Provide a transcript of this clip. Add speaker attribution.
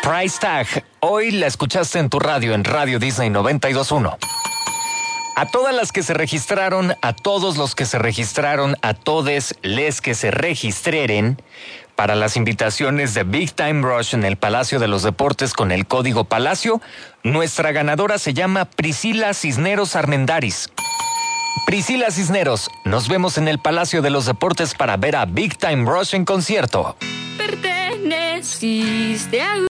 Speaker 1: Price Tag. Hoy la escuchaste en tu radio, en Radio Disney 92.1. A todas las que se registraron, a todos los que se registraron, a todes les que se registreren para las invitaciones de Big Time Rush en el Palacio de los Deportes con el código Palacio, nuestra ganadora se llama Priscila Cisneros Armendáriz. Priscila Cisneros, nos vemos en el Palacio de los Deportes para ver a Big Time Rush en concierto.
Speaker 2: Perteneciste a